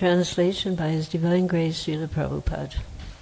Translation by His Divine Grace Srila Prabhupada.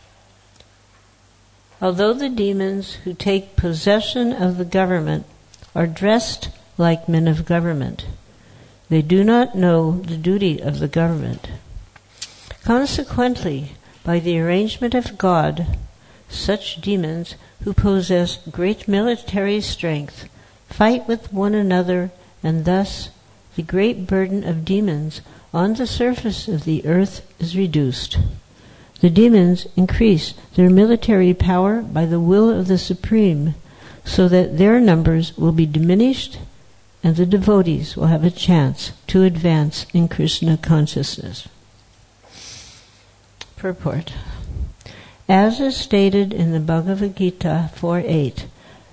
Although the demons who take possession of the government are dressed like men of government, they do not know the duty of the government. Consequently, by the arrangement of God, such demons who possess great military strength fight with one another, and thus the great burden of demons on the surface of the earth is reduced. The demons increase their military power by the will of the Supreme, so that their numbers will be diminished and the devotees will have a chance to advance in Krishna consciousness. Purport. As is stated in the Bhagavad Gita 4.8,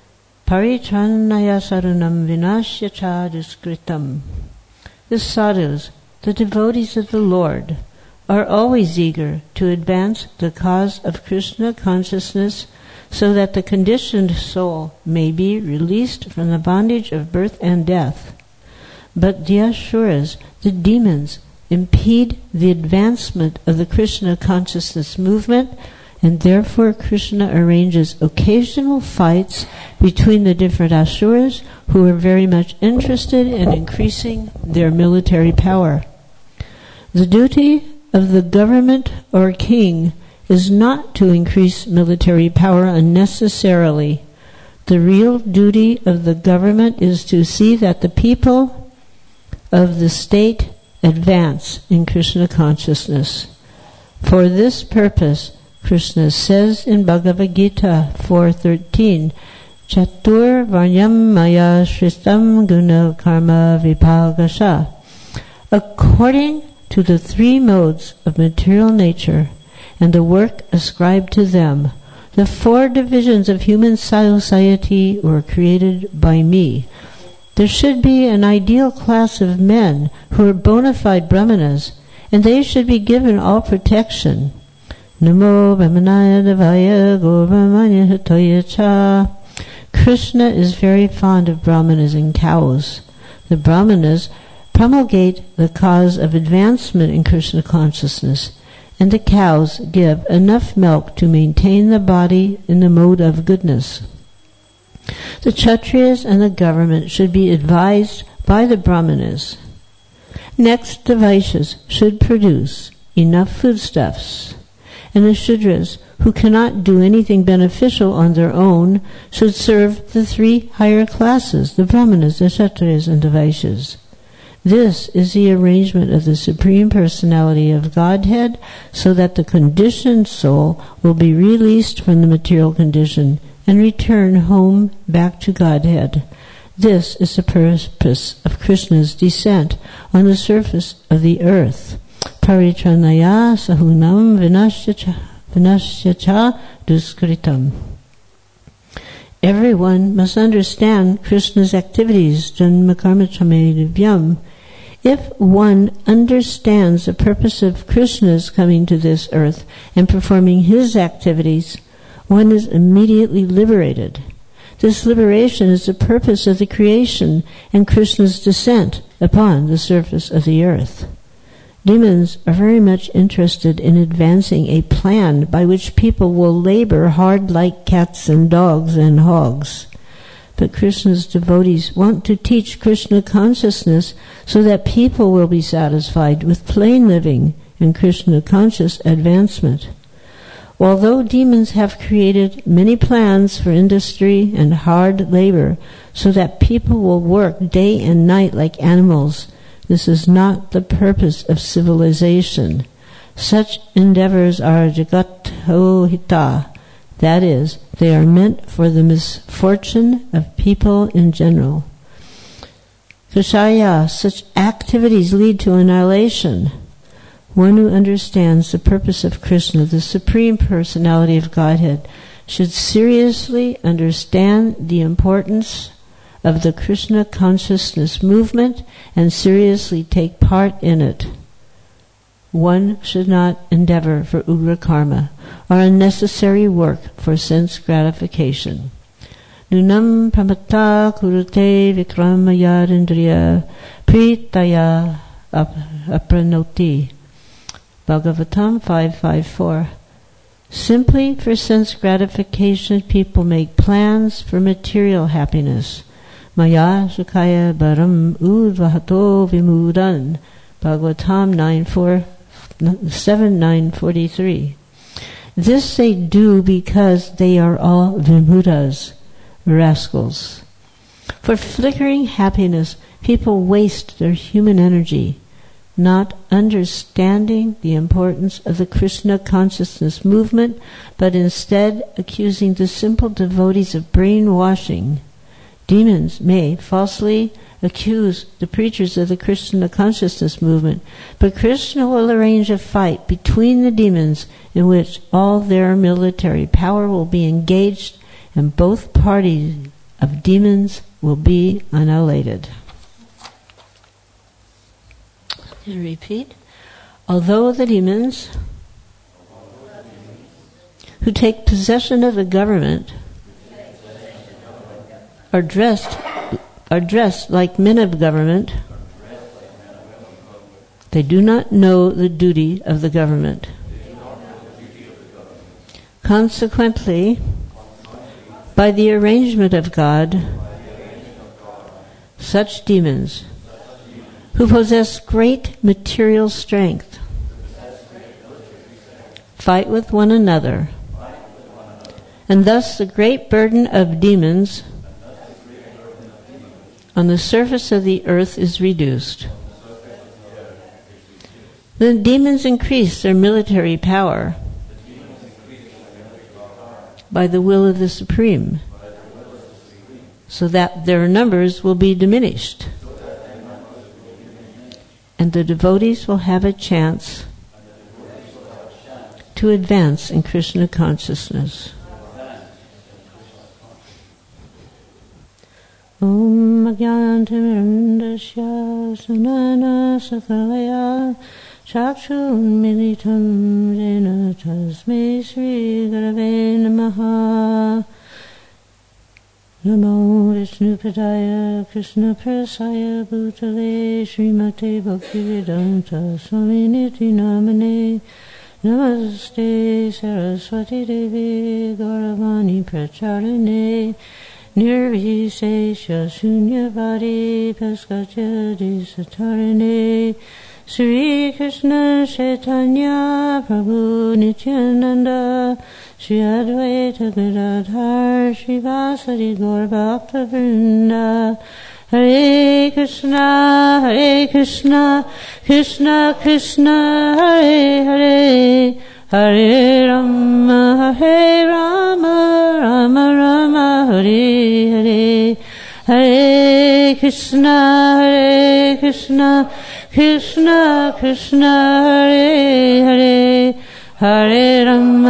Paritranaya sarunam vinashya cha duskritam. The sadhus, the devotees of the Lord, are always eager to advance the cause of Krishna consciousness so that the conditioned soul may be released from the bondage of birth and death. But the asuras, the demons, impede the advancement of the Krishna consciousness movement, and therefore Krishna arranges occasional fights between the different asuras who are very much interested in increasing their military power. The duty of the government or king is not to increase military power unnecessarily. The real duty of the government is to see that the people of the state advance in Krishna consciousness. For this purpose, Krishna says in Bhagavad Gita 4.13, Chatur Varnyam Maya Shristam Guna Karma Vipagasha. According to the three modes of material nature and the work ascribed to them, the four divisions of human society were created by me. There should be an ideal class of men who are bona fide brahmanas, and they should be given all protection. Namo Brahmanaya Devaya Go Brahmanya Hatoya Cha. Krishna is very fond of brahmanas and cows. The brahmanas promulgate the cause of advancement in Krishna consciousness, and the cows give enough milk to maintain the body in the mode of goodness. The Kshatriyas and the government should be advised by the brahmanas. Next, the Vaishyas should produce enough foodstuffs, and the Shudras, who cannot do anything beneficial on their own, should serve the three higher classes, the Brahmanas, the Kshatriyas, and the Vaishyas. This is the arrangement of the Supreme Personality of Godhead, so that the conditioned soul will be released from the material condition and return home back to Godhead. This is the purpose of Krishna's descent on the surface of the earth. Paritranaya sahunam vinashya cha duskritam. Everyone must understand Krishna's activities, janma karma chamedyam. If one understands the purpose of Krishna's coming to this earth and performing his activities, one is immediately liberated. This liberation is the purpose of the creation and Krishna's descent upon the surface of the earth. Demons are very much interested in advancing a plan by which people will labor hard like cats and dogs and hogs. But Krishna's devotees want to teach Krishna consciousness so that people will be satisfied with plain living and Krishna conscious advancement. Although demons have created many plans for industry and hard labor so that people will work day and night like animals, this is not the purpose of civilization. Such endeavors are jagato-hita, that is, they are meant for the misfortune of people in general. Kashaya, such activities lead to annihilation. One who understands the purpose of Krishna, the Supreme Personality of Godhead, should seriously understand the importance of the Krishna consciousness movement and seriously take part in it. One should not endeavor for ugra karma or unnecessary work for sense gratification. Nunam pramata kurute vikramayarindriya pritaya apranoti. Bhagavatam 5.5.4. Simply for sense gratification, people make plans for material happiness. Maya sukaya baram udvahato vimudan. Bhagavatam 7.9.43. This they do because they are all vimudas, rascals. For flickering happiness, people waste their human energy, not understanding the importance of the Krishna consciousness movement, but instead accusing the simple devotees of brainwashing. Demons may falsely accuse the preachers of the Krishna consciousness movement, but Krishna will arrange a fight between the demons in which all their military power will be engaged and both parties of demons will be annihilated. And repeat. Although the demons who take possession of the government are dressed like men of government, they do not know the duty of the government. Consequently, by the arrangement of God, such demons who possess great material strength fight with one another, and thus the great burden of demons on the surface of the earth is reduced. The demons increase their military power by the will of the Supreme, so that their numbers will be diminished, and the devotees will have a chance to advance in Krishna consciousness. Om Agyantimirandasya Sunana Sakalaya Chakshun Militam Jena Tasmai Sri Gurave Namaha. Namo Vishnupadaya Krishna Prasaya Bhutale Srimate Bhaktivedanta Swaminiti Namane. Namaste Saraswati Devi Gauravani Pracharine Nirvisesha Shunyavadi Paskatya Disatarine. Sri Krishna Chaitanya Prabhu Nityananda Shri Advaita Gadadhar Srivasadi Gaur Bhakta Vrinda. Hare Krishna, Krishna Krishna, Hare Hare, Hare Rama, Rama Rama, Hare Hare. Hare Krishna, Krishna Krishna, Hare Hare, Hare Rama,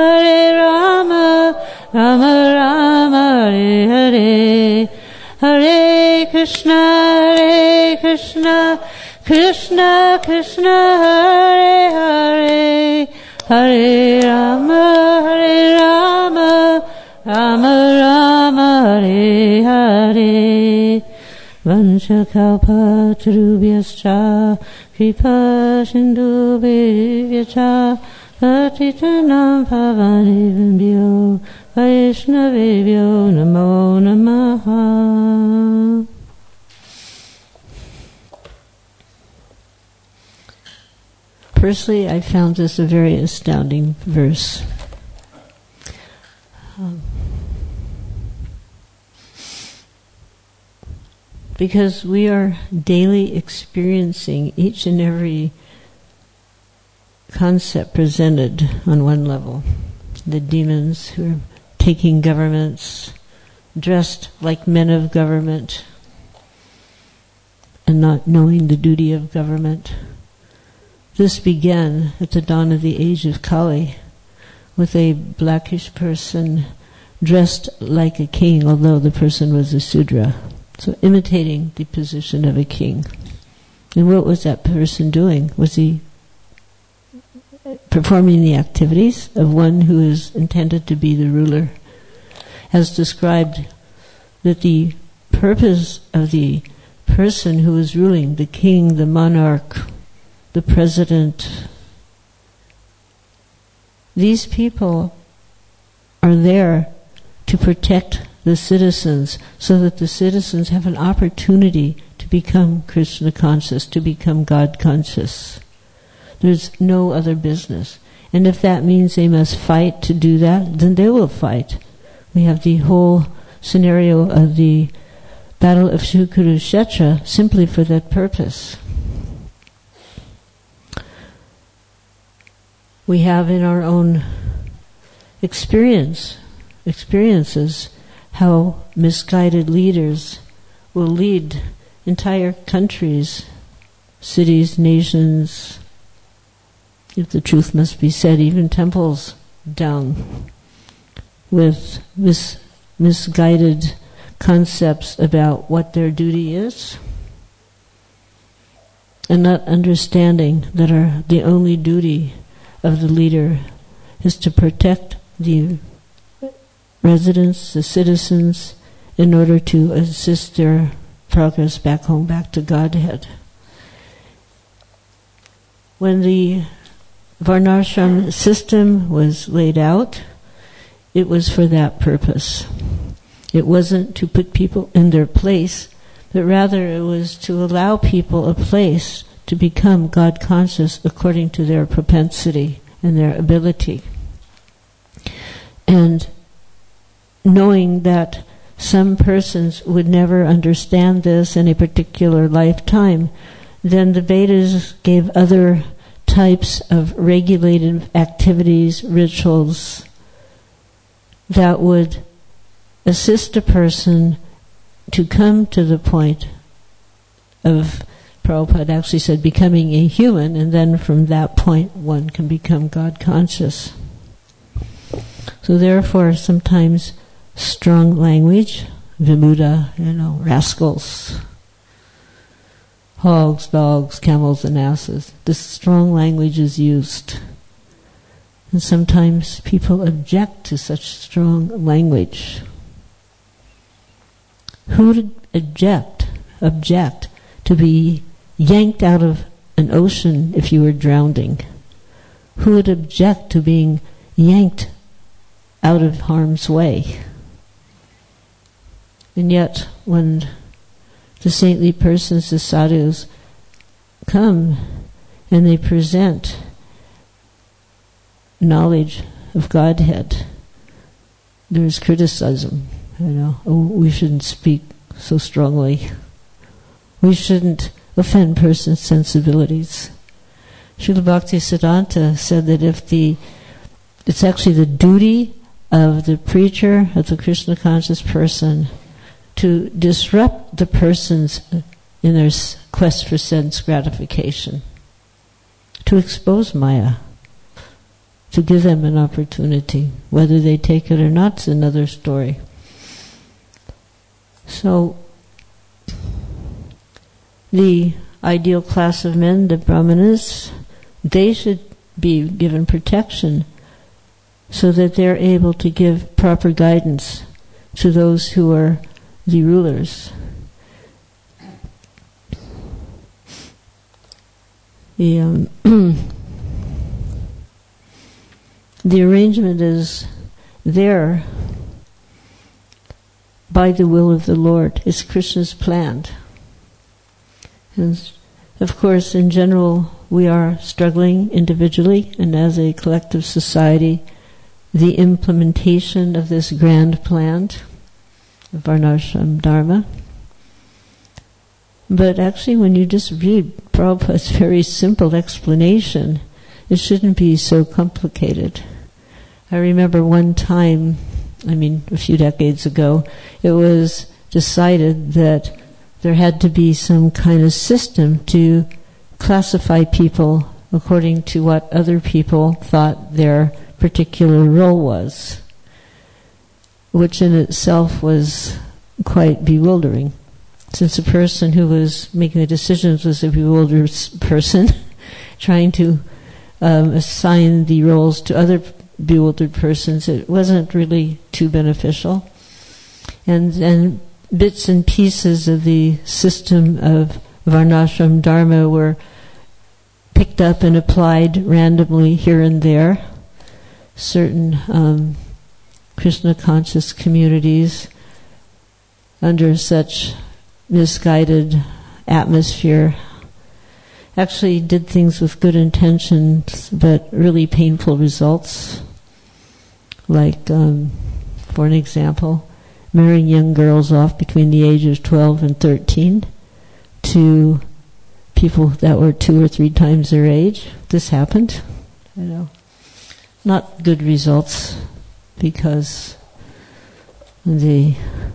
Rama Rama, Hare Hare. Hare Krishna, Krishna Krishna, Hare Hare, Hare Rama, Rama Rama, Hare Hare. Vanchakalpatarubhyascha kripa sindhubhyascha patitanam pavanebhyo Vaishnavebhyo namo namaha. Personally, I found this a very astounding verse. Because we are daily experiencing each and every concept presented on one level. The demons who are taking governments, dressed like men of government, and not knowing the duty of government. This began at the dawn of the age of Kali, with a blackish person dressed like a king, although the person was a Sudra. So imitating the position of a king. And what was that person doing? Was he performing the activities of one who is intended to be the ruler? As described, that the purpose of the person who is ruling, the king, the monarch, the president, these people are there to protect the citizens so that the citizens have an opportunity to become Krishna conscious, to become God conscious. There's no other business. And if that means they must fight to do that, then they will fight. We have the whole scenario of the Battle of Kurukshetra simply for that purpose. We have in our own experiences how misguided leaders will lead entire countries, cities, nations, if the truth must be said, even temples down with misguided concepts about what their duty is, and not understanding that the only duty of the leader is to protect the residents, the citizens, in order to assist their progress back home, back to Godhead. When the Varnashram system was laid out, it was for that purpose. It wasn't to put people in their place, but rather it was to allow people a place to become God conscious according to their propensity and their ability. And knowing that some persons would never understand this in a particular lifetime, then the Vedas gave other types of regulated activities, rituals, that would assist a person to come to the point of, Prabhupada actually said, becoming a human, and then from that point one can become God conscious. So therefore sometimes strong language, vimuda, rascals, hogs, dogs, camels, and asses. This strong language is used. And sometimes people object to such strong language. Who would object to be yanked out of an ocean if you were drowning? Who would object to being yanked out of harm's way? And yet, when the saintly persons, the sadhus, come and they present knowledge of Godhead, there's criticism. We shouldn't speak so strongly. We shouldn't offend persons' sensibilities. Srila Bhaktisiddhanta said that it's actually the duty of the preacher, of the Krishna conscious person, to disrupt the persons in their quest for sense gratification, to expose Maya, to give them an opportunity. Whether they take it or not is another story. So, the ideal class of men, the brahmanas, they should be given protection so that they're able to give proper guidance to those who are the rulers. The arrangement is there by the will of the Lord. It's Krishna's plan. And of course, in general, we are struggling individually and as a collective society, the implementation of this grand plan of Varnashram Dharma. But actually, when you just read Prabhupada's very simple explanation, it shouldn't be so complicated. I remember one time, a few decades ago, it was decided that there had to be some kind of system to classify people according to what other people thought their particular role was, which in itself was quite bewildering, since the person who was making the decisions was a bewildered person trying to assign the roles to other bewildered persons. It wasn't really too beneficial. And bits and pieces of the system of Varnashram Dharma were picked up and applied randomly here and there. certain Krishna conscious communities under such misguided atmosphere actually did things with good intentions but really painful results. Like, for an example, marrying young girls off between the ages of 12 and 13 to people that were 2 or 3 times their age. This happened. Not good results, because the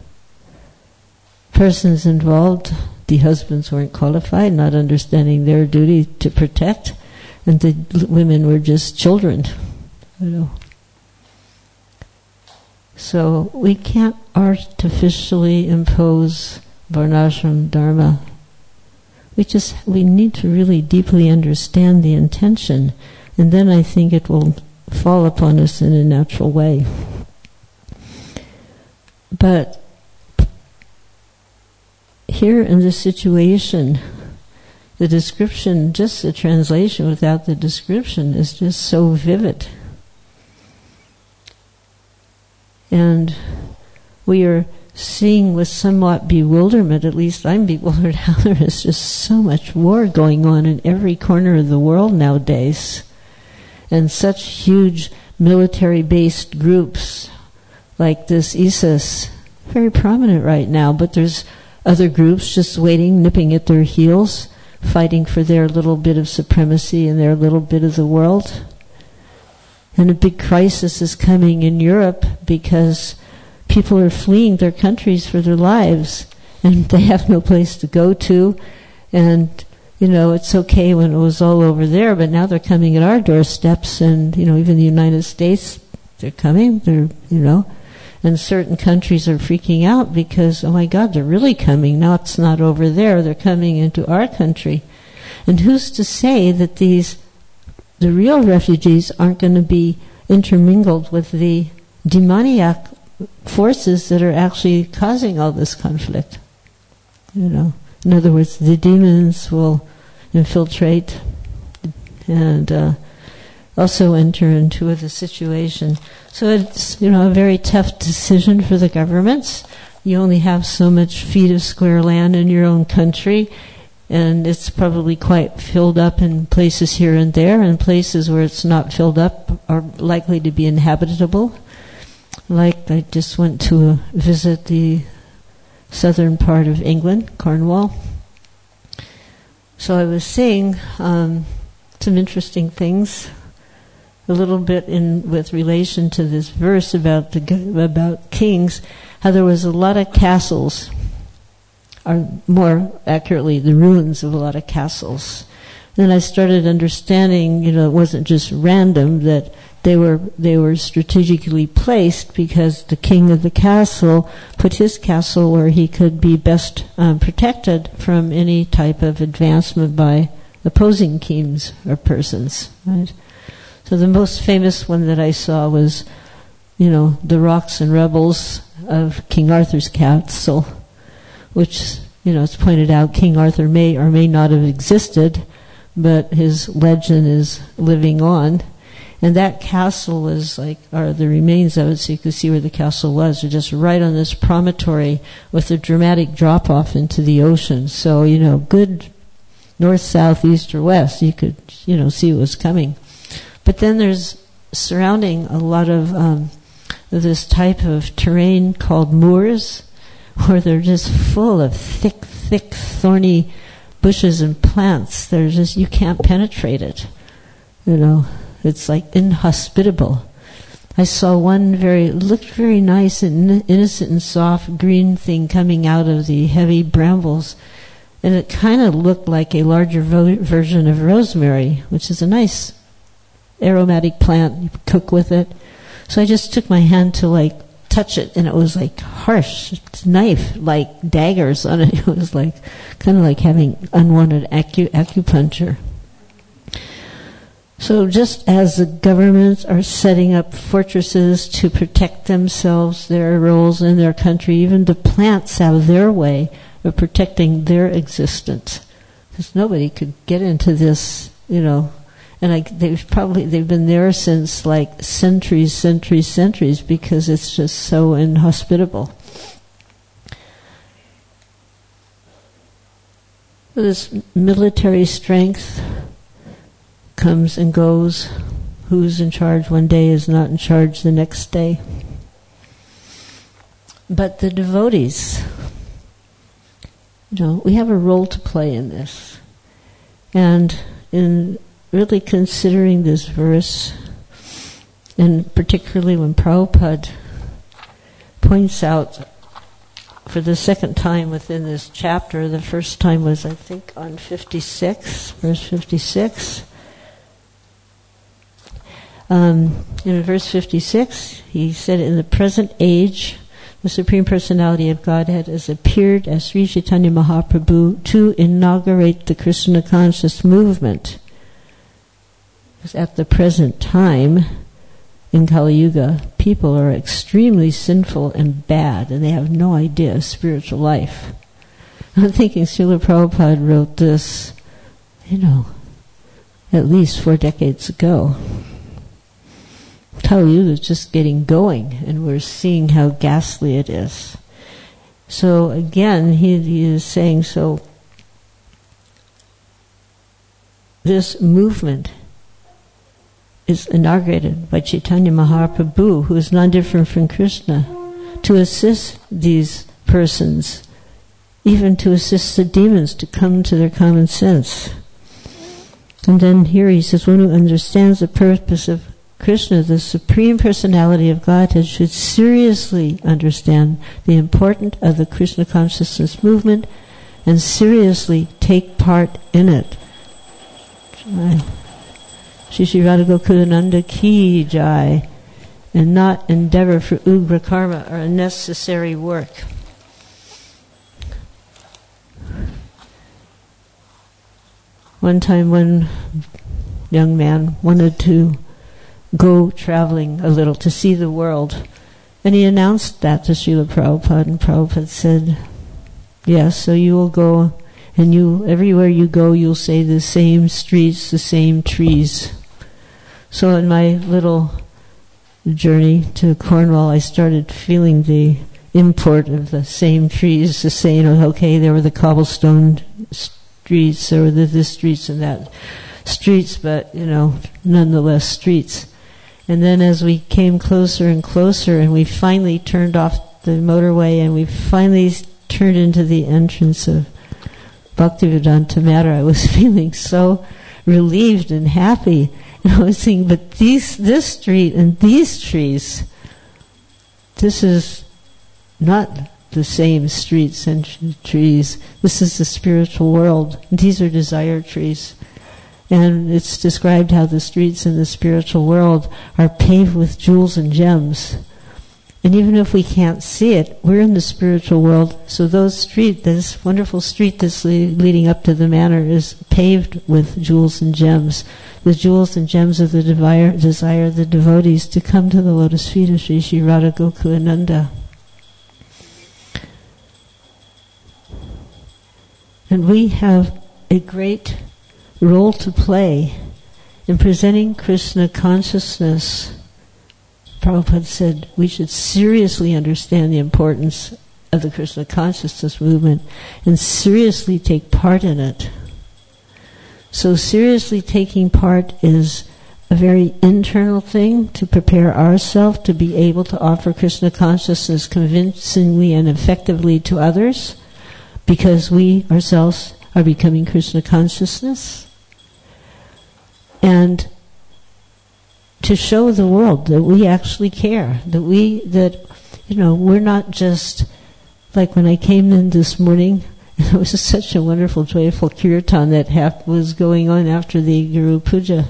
persons involved, the husbands weren't qualified, not understanding their duty to protect, and the women were just children. So we can't artificially impose Varnashram Dharma. We need to really deeply understand the intention, and then I think it will fall upon us in a natural way. But here in this situation, the description, just the translation without the description, is just so vivid. And we are seeing with somewhat bewilderment, at least I'm bewildered, how there is just so much war going on in every corner of the world nowadays. And such huge military-based groups like this ISIS, very prominent right now, but there's other groups just waiting, nipping at their heels, fighting for their little bit of supremacy in their little bit of the world. And a big crisis is coming in Europe because people are fleeing their countries for their lives, and they have no place to go to. And, it's okay when it was all over there, but now they're coming at our doorsteps, and, even the United States, they're coming, and certain countries are freaking out because, oh my God, they're really coming. Now it's not over there, they're coming into our country. And who's to say that the real refugees aren't going to be intermingled with the demoniac forces that are actually causing all this conflict? In other words, the demons will infiltrate and also enter into the situation. So it's, a very tough decision for the governments. You only have so much feet of square land in your own country, and it's probably quite filled up in places here and there, and places where it's not filled up are likely to be inhabitable. Like, I just went to visit the southern part of England, Cornwall. So I was seeing some interesting things, a little bit with relation to this verse about kings, how there was a lot of castles, or more accurately, the ruins of a lot of castles. Then I started understanding, it wasn't just random, that they were strategically placed because the king of the castle put his castle where he could be best protected from any type of advancement by opposing kings or persons. Right? So the most famous one that I saw was, the rocks and rebels of King Arthur's castle, which, it's pointed out King Arthur may or may not have existed, but his legend is living on. And that castle are the remains of it, so you can see where the castle was. They're just right on this promontory with a dramatic drop-off into the ocean. So, good north, south, east, or west. You could, see what was coming. But then there's surrounding a lot of this type of terrain called moors, where they're just full of thick, thorny bushes and plants. You can't penetrate it. It's like inhospitable. I saw one looked very nice and innocent and soft green thing coming out of the heavy brambles, and it kind of looked like a larger version of rosemary, which is a nice aromatic plant. You cook with it. So I just took my hand to touch it, and it was harsh knife, daggers on it. It was kind of like having unwanted acupuncture. So just as the governments are setting up fortresses to protect themselves, their roles in their country, even the plants have their way of protecting their existence. Because nobody could get into this, and And they've been there since like centuries, because it's just so inhospitable. This military strength comes and goes. Who's in charge one day is not in charge the next day. But the devotees, we have a role to play in this. And in really considering this verse, and particularly when Prabhupada points out for the second time within this chapter, the first time was, I think, on 56, verse 56. In verse 56, he said, in the present age, the Supreme Personality of Godhead has appeared as Sri Chaitanya Mahaprabhu to inaugurate the Krishna conscious movement. Because at the present time, in Kali Yuga, people are extremely sinful and bad, and they have no idea of spiritual life. I'm thinking Srila Prabhupada wrote this, at least 4 decades ago. Kali Yuga is just getting going, and we're seeing how ghastly it is. So again, he is saying, so this movement is inaugurated by Chaitanya Mahaprabhu, who is none different from Krishna, to assist these persons, even to assist the demons to come to their common sense. And then here he says, one who understands the purpose of Krishna, the Supreme Personality of Godhead, should seriously understand the importance of the Krishna consciousness movement and seriously take part in it. Shri Shri Radha Gokulananda ki jai, and not endeavor for ugra karma or unnecessary work. One time one young man wanted to go traveling a little to see the world, and he announced that to Srila Prabhupada, and Prabhupada said, yes, so you will go, and everywhere you go you'll say the same streets, the same trees. So in my little journey to Cornwall, I started feeling the import of the same trees, to say, okay, there were the cobblestone streets, there were this streets and that streets, but, nonetheless streets. And then as we came closer and closer, and we finally turned off the motorway, and we finally turned into the entrance of Bhaktivedanta Matter, I was feeling so relieved and happy. And I was thinking, but this street and these trees, this is not the same streets and trees. This is the spiritual world. And these are desire trees. And it's described how the streets in the spiritual world are paved with jewels and gems. And even if we can't see it, we're in the spiritual world. So this wonderful street that's leading up to the manor is paved with jewels and gems. The jewels and gems of the desire the devotees to come to the lotus feet of Sri Sri Radha Gokulananda. And we have a great role to play in presenting Krishna consciousness. Prabhupada said we should seriously understand the importance of the Krishna consciousness movement and seriously take part in it. So seriously taking part is a very internal thing to prepare ourselves to be able to offer Krishna consciousness convincingly and effectively to others, because we ourselves are becoming Krishna consciousness. And to show the world that we actually care, that we're not just like when I came in this morning. It was such a wonderful, joyful kirtan that was going on after the Guru Puja.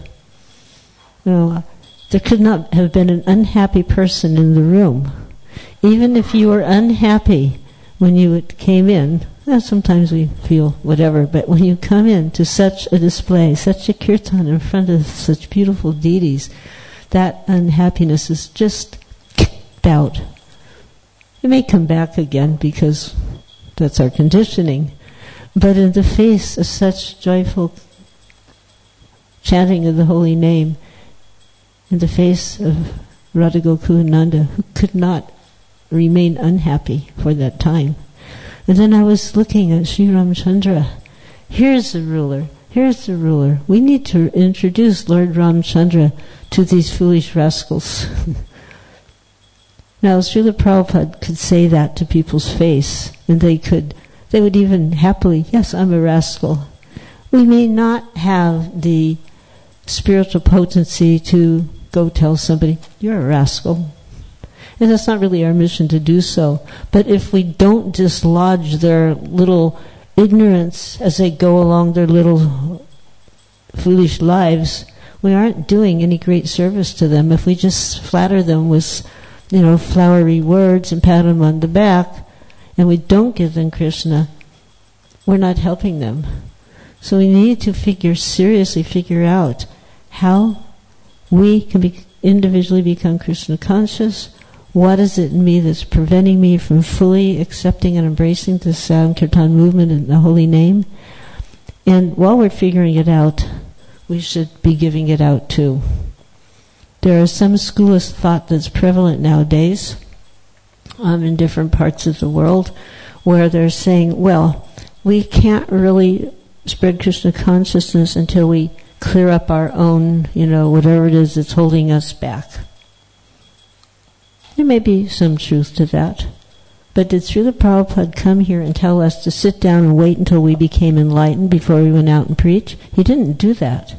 There could not have been an unhappy person in the room. Even if you were unhappy when you came in, sometimes we feel whatever, but when you come in to such a display, such a kirtan in front of such beautiful deities, that unhappiness is just kicked out. It may come back again because that's our conditioning, but in the face of such joyful chanting of the holy name in the face of Radha Gokulananda, who could not remain unhappy for that time. And then I was looking at Sri Ramchandra. Here's the ruler. Here's the ruler. We need to introduce Lord Ramchandra to these foolish rascals. Now, Srila Prabhupada could say that to people's face, and they would even happily, yes, I'm a rascal. We may not have the spiritual potency to go tell somebody, you're a rascal. And that's not really our mission to do so. But if we don't dislodge their little ignorance as they go along their little foolish lives, we aren't doing any great service to them. If we just flatter them with, flowery words and pat them on the back, and we don't give them Krishna, we're not helping them. So we need to seriously figure out how we can individually become Krishna conscious. What is it in me that's preventing me from fully accepting and embracing the Sankirtan movement and the holy name? And while we're figuring it out, we should be giving it out too. There are some schools of thought that's prevalent nowadays in different parts of the world where they're saying, well, we can't really spread Krishna consciousness until we clear up our own, whatever it is that's holding us back. There may be some truth to that. But did Srila Prabhupada come here and tell us to sit down and wait until we became enlightened before we went out and preach? He didn't do that.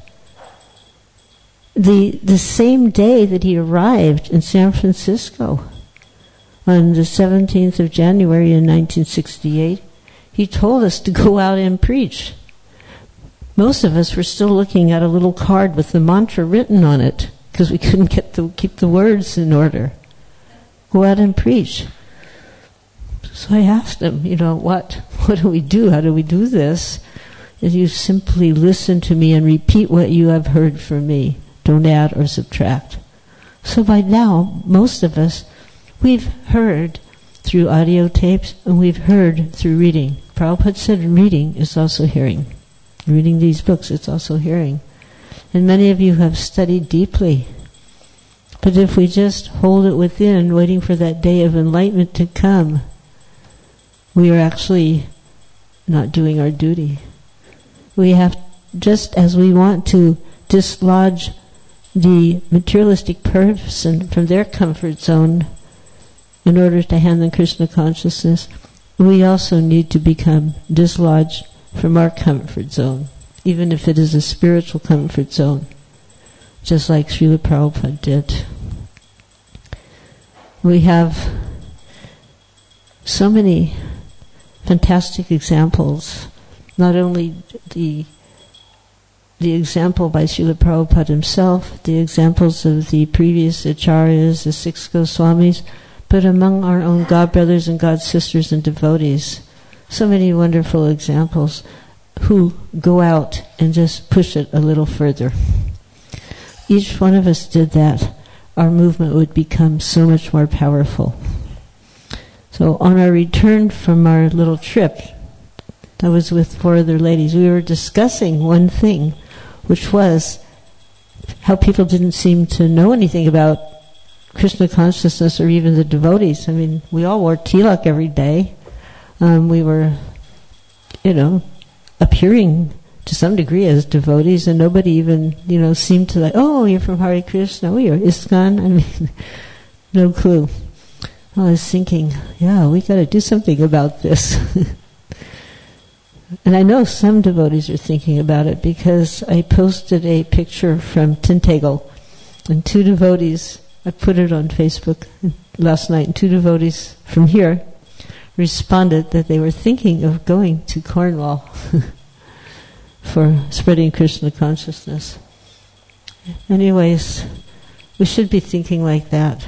The same day that he arrived in San Francisco, on the 17th of January in 1968, he told us to go out and preach. Most of us were still looking at a little card with the mantra written on it because we couldn't keep the words in order. Go out and preach. So I asked him, what do we do? How do we do this? And you simply listen to me and repeat what you have heard from me. Don't add or subtract. So by now, most of us, we've heard through audio tapes and we've heard through reading. Prabhupada said reading is also hearing. Reading these books, it's also hearing. And many of you have studied deeply. But if we just hold it within, waiting for that day of enlightenment to come, we are actually not doing our duty. We have, just as we want to dislodge the materialistic person from their comfort zone in order to hand them Krishna consciousness, we also need to become dislodged from our comfort zone, even if it is a spiritual comfort zone, just like Srila Prabhupada did. We have so many fantastic examples, not only the example by Srila Prabhupada himself, the examples of the previous acharyas, the 6 Goswamis, but among our own God brothers and God sisters and devotees. So many wonderful examples who go out and just push it a little further. Each one of us did that. Our movement would become so much more powerful. So on our return from our little trip, I was with 4 other ladies, we were discussing one thing, which was how people didn't seem to know anything about Krishna consciousness or even the devotees. I mean, we all wore tilak every day. We were, appearing to some degree as devotees, and nobody even, seemed to oh, you're from Hare Krishna, oh, you're ISKCON. I mean, no clue. I was thinking, yeah, we got to do something about this. And I know some devotees are thinking about it because I posted a picture from Tintagel, and 2 devotees, I put it on Facebook last night, and 2 devotees from here responded that they were thinking of going to Cornwall for spreading Krishna consciousness. Anyways, we should be thinking like that.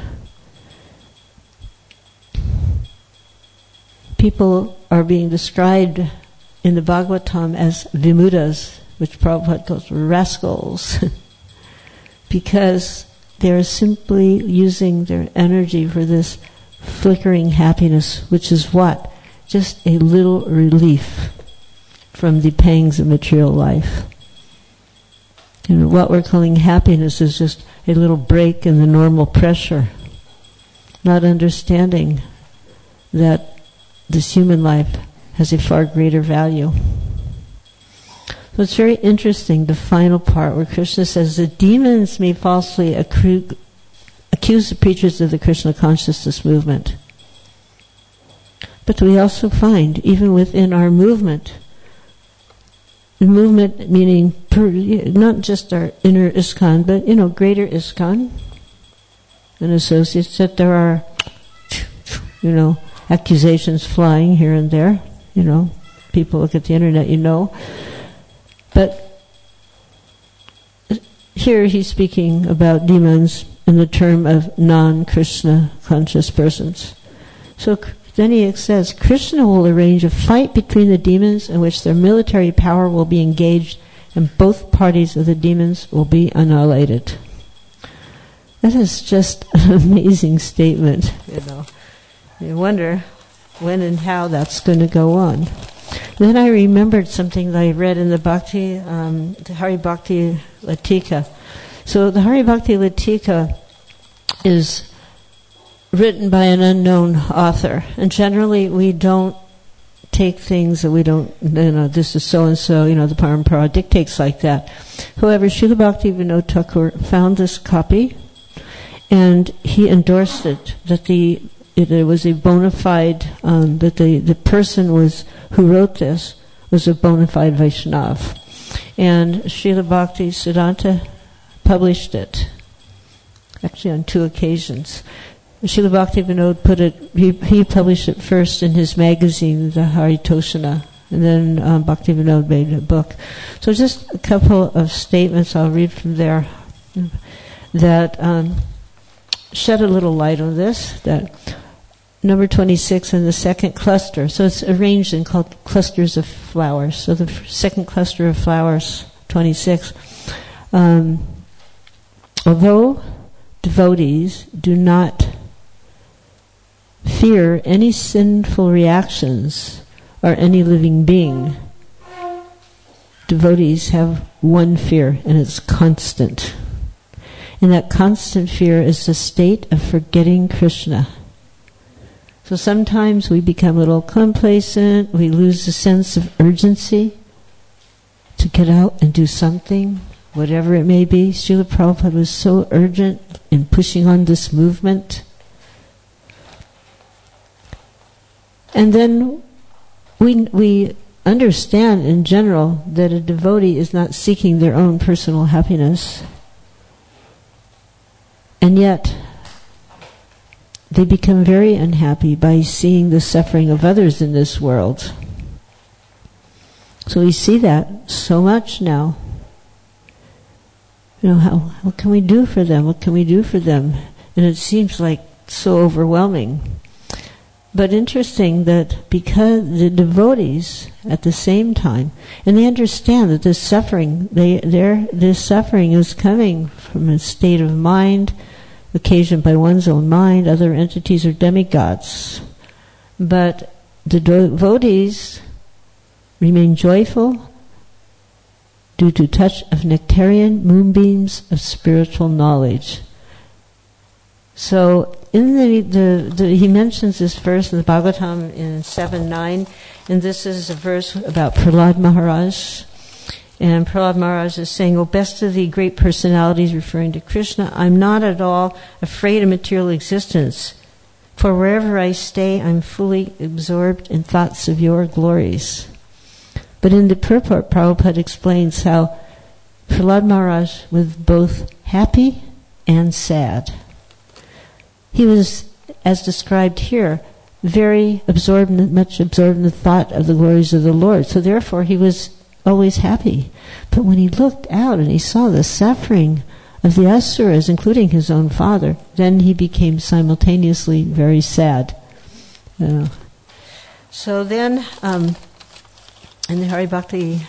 People are being described in the Bhagavatam as vimudas, which Prabhupada calls rascals, because they're simply using their energy for this flickering happiness, which is what? Just a little relief from the pangs of material life. what we're calling happiness is just a little break in the normal pressure, not understanding that this human life has a far greater value. So it's very interesting, the final part where Krishna says the demons may falsely accuse the preachers of the Krishna consciousness movement. But we also find, even within our movement, the movement meaning not just our inner ISKCON, but greater ISKCON and associates, that there are accusations flying here and there. People look at the internet, But here he's speaking about demons in the term of non-Krishna conscious persons. So then he says, Krishna will arrange a fight between the demons in which their military power will be engaged and both parties of the demons will be annihilated. That is just an amazing statement, You wonder when and how that's going to go on. Then I remembered something that I read in the Hari Bhakti Latika. So the Hari Bhakti Latika is written by an unknown author, and generally we don't take things that we don't, this is so-and-so, the Parampara dictates like that. However, Srila Bhaktivinoda Thakur found this copy, and he endorsed it, that it was a bona fide, that the person who wrote this was a bona fide Vaishnav. And Srila Bhakti Siddhanta published it, actually on 2 occasions. Srila Bhaktivinoda put it, he published it first in his magazine, the Haritoshana, and then Bhaktivinoda made a book. So just a couple of statements I'll read from there that shed a little light on this, that number 26 in the second cluster. So it's arranged in called clusters of flowers. So the second cluster of flowers, 26. Although devotees do not fear any sinful reactions or any living being, devotees have one fear, and it's constant. And that constant fear is the state of forgetting Krishna. So sometimes we become a little complacent, we lose the sense of urgency to get out and do something, whatever it may be. Srila Prabhupada was so urgent in pushing on this movement. And then we understand in general that a devotee is not seeking their own personal happiness. And yet, they become very unhappy by seeing the suffering of others in this world. So we see that so much now. What can we do for them? What can we do for them? And it seems like so overwhelming. But interesting that because the devotees at the same time, and they understand that this suffering, this suffering is coming from a state of mind occasioned by one's own mind, other entities or demigods. But the devotees remain joyful due to touch of nectarian moonbeams of spiritual knowledge. So in he mentions this verse in the Bhagavatam in 7:9, and this is a verse about Prahlad Maharaj. And Prahlad Maharaj is saying, "O best of the great personalities," referring to Krishna, "I'm not at all afraid of material existence, for wherever I stay, I'm fully absorbed in thoughts of your glories." But in the purport, Prabhupada explains how Prahlad Maharaj was both happy and sad. He was, as described here, very much absorbed in the thought of the glories of the Lord. So therefore he was always happy. But when he looked out and he saw the suffering of the asuras, including his own father, then he became simultaneously very sad. So then, in the Hari Bhakti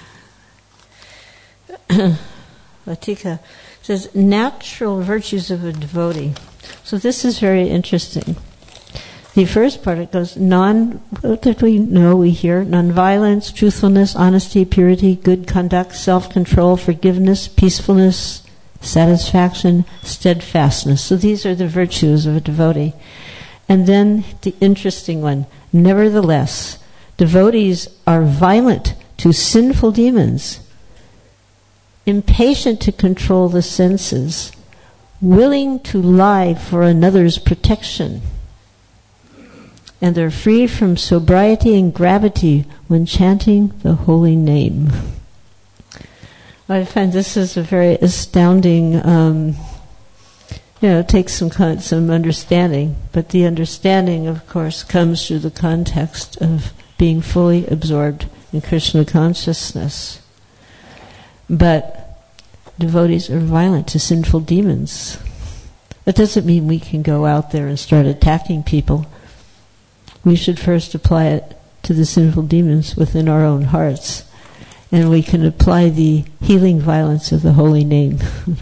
Latika, it says, natural virtues of a devotee. So this is very interesting. The first part, it goes what did we know, we hear? Nonviolence, truthfulness, honesty, purity, good conduct, self-control, forgiveness, peacefulness, satisfaction, steadfastness. So these are the virtues of a devotee. And then the interesting one, nevertheless, devotees are violent to sinful demons, impatient to control the senses, willing to lie for another's protection, and they're free from sobriety and gravity when chanting the holy name. I find this is a very astounding, it takes some understanding, but the understanding, of course, comes through the context of being fully absorbed in Krishna consciousness. But devotees are violent to sinful demons. That doesn't mean we can go out there and start attacking people. We should first apply it to the sinful demons within our own hearts, and we can apply the healing violence of the holy name.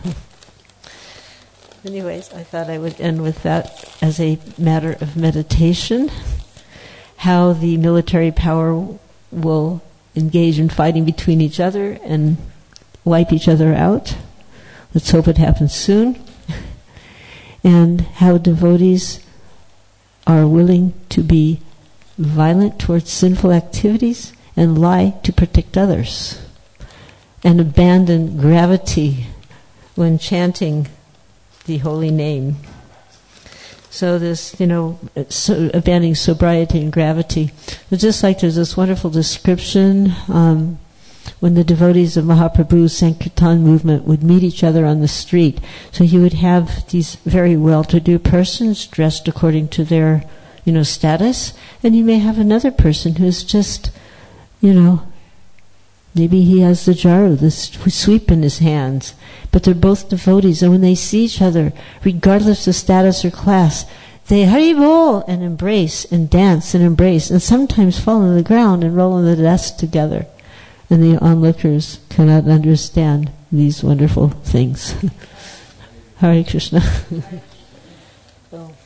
Anyways, I thought I would end with that as a matter of meditation, how the military power will engage in fighting between each other and wipe each other out. Let's hope it happens soon. And how devotees are willing to be violent towards sinful activities and lie to protect others, and abandon gravity when chanting the holy name. So this, abandoning sobriety and gravity. It's just like there's this wonderful description when the devotees of Mahaprabhu's Sankirtan movement would meet each other on the street. So you would have these very well-to-do persons dressed according to their, status, and you may have another person who's just, maybe he has the jaru, the sweep in his hands, but they're both devotees, and when they see each other, regardless of status or class, they Haribol and embrace and dance and embrace, and sometimes fall on the ground and roll on the dust together. And the onlookers cannot understand these wonderful things. Hare Krishna. Oh.